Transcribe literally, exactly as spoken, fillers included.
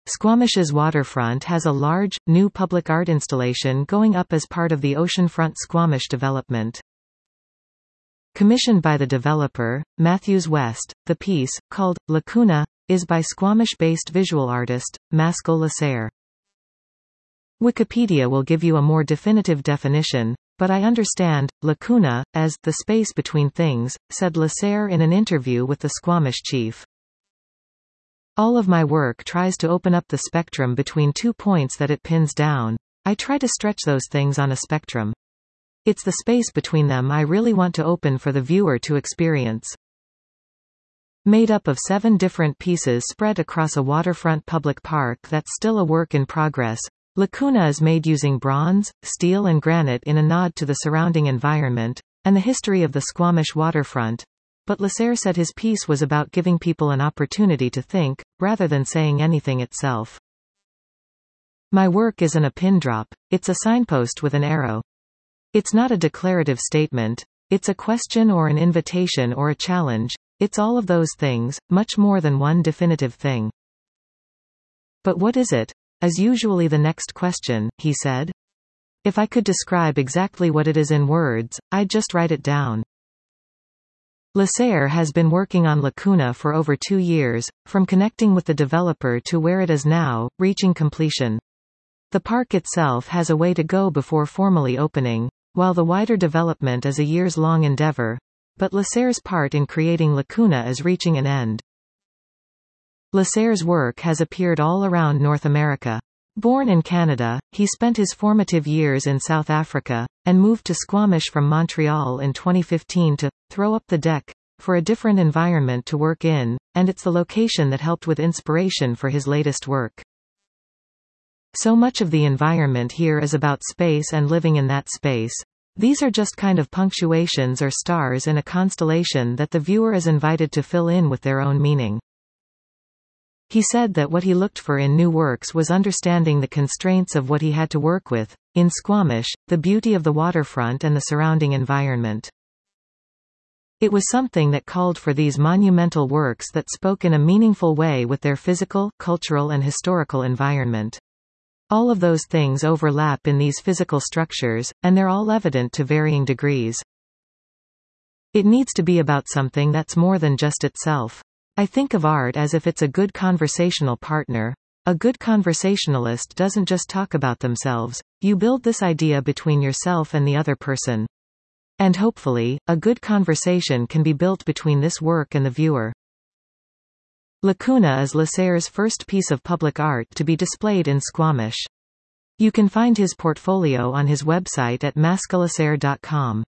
Squamish's waterfront has a large, new public art installation going up as part of the oceanfront Squamish development. Commissioned by the developer, Matthews West, the piece, called Lacuna, is by Squamish-based visual artist, Maskell Lasserre. Wikipedia will give you a more definitive definition, but I understand lacuna as the space between things, said Lasserre in an interview with the Squamish chief. All of my work tries to open up the spectrum between two points that it pins down. I try to stretch those things on a spectrum. It's the space between them I really want to open for the viewer to experience. Made up of seven different pieces spread across a waterfront public park that's still a work in progress, Lacuna is made using bronze, steel and granite in a nod to the surrounding environment, and the history of the Squamish waterfront, but Lasserre said his piece was about giving people an opportunity to think, rather than saying anything itself. My work isn't a pin drop, it's a signpost with an arrow. It's not a declarative statement, it's a question or an invitation or a challenge, it's all of those things, much more than one definitive thing. But what is it? Is usually the next question, he said. If I could describe exactly what it is in words, I'd just write it down. Lasserre has been working on Lacuna for over two years, from connecting with the developer to where it is now, reaching completion. The park itself has a way to go before formally opening, while the wider development is a years-long endeavor, but Lasserre's part in creating Lacuna is reaching an end. Lasserre's work has appeared all around North America. Born in Canada, he spent his formative years in South Africa, and moved to Squamish from Montreal in twenty fifteen to throw up the deck for a different environment to work in, and it's the location that helped with inspiration for his latest work. So much of the environment here is about space and living in that space. These are just kind of punctuations or stars in a constellation that the viewer is invited to fill in with their own meaning. He said that what he looked for in new works was understanding the constraints of what he had to work with, in Squamish, the beauty of the waterfront and the surrounding environment. It was something that called for these monumental works that spoke in a meaningful way with their physical, cultural and historical environment. All of those things overlap in these physical structures, and they're all evident to varying degrees. It needs to be about something that's more than just itself. I think of art as if it's a good conversational partner. A good conversationalist doesn't just talk about themselves, you build this idea between yourself and the other person. And hopefully, a good conversation can be built between this work and the viewer. Lacuna is Lasserre's first piece of public art to be displayed in Squamish. You can find his portfolio on his website at maskell lasserre dot com.